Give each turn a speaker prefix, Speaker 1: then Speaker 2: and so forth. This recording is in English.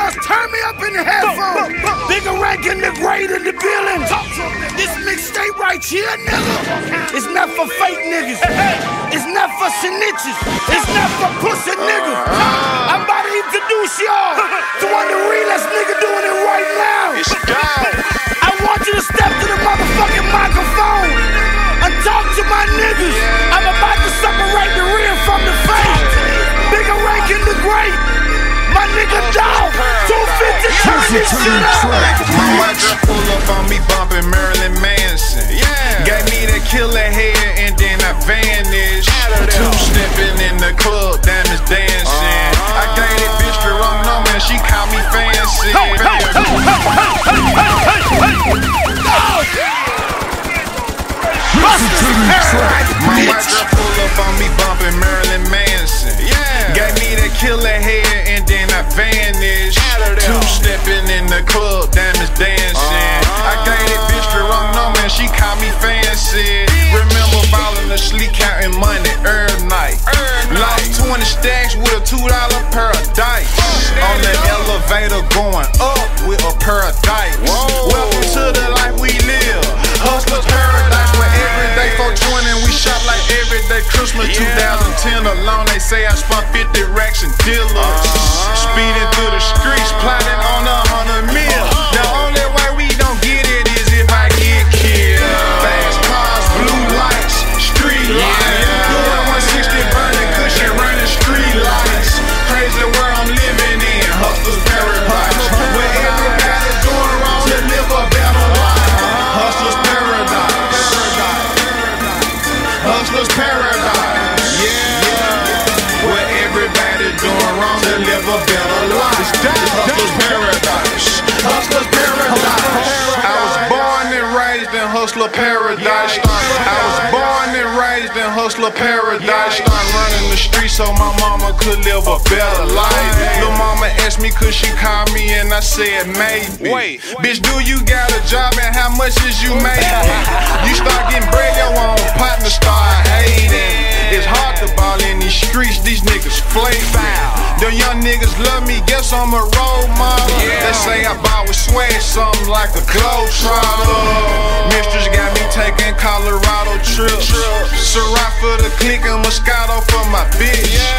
Speaker 1: girls, turn me up in the headphones. Bigger rank in the grade in the building. This mixtape right here, nigga, it's not for fake niggas. It's not for snitches. It's not for pussy niggas. I'm about to introduce y'all to one of the realest niggas doing it right now.
Speaker 2: It's God.
Speaker 1: I want you to step to the motherfucking microphone and talk to my niggas. I'm about to separate the real from the fake. Bigger rank in the great. My nigga dog, 250 turn this shit up.
Speaker 2: My white girl pull up on me bumping Marilyn Manson. Gave me that killer head and then I vanished. Two-stepping in the club, diamonds dancing. I gave that bitch the wrong number and she called me fancy. My white girl pull up on me bumping Marilyn Manson. Gave me that killer head and then I vanished. Two-stepping in the club, diamonds dancing. I gave that bitch the wrong number and she called me fancy. Remember falling asleep counting money every night. Lost 20 stacks with a $2 pair of dice. On the elevator going up with a pair of dice. Welcome to the life we live. Hustlers paradise where every day 420 we shop like every day Christmas. 2010 alone they say I spent 50 racks and dealers. Speeding through the streets, plotting on 100 mil. The only way we don't get it is if I get killed. Fast cars, blue lights, street lights. Doing 160 burning cushion, running street lights. Crazy world I'm living in, hustlers paradise. Where everybody doing wrong to live a better life. Hustlers paradise. Hustlers paradise. Where everybody doing wrong to live a better life. Hustlers paradise. Hustlers paradise. I was born and raised in hustler paradise. I was born and raised in hustler paradise. Started running the streets so my mama could live a better life. Lil' mama asked me could she call me and I said maybe. Wait, bitch, do you got a job and how much is you making? You start getting bread, your own partner start hating. It's hard to ball in these streets, these niggas flaking. The young niggas love me, guess I'm a role model. They say I ball with swag, something like a globetrotter. Mistress got me taking Colorado trips. Ciroc for the click and Moscato for my bitch.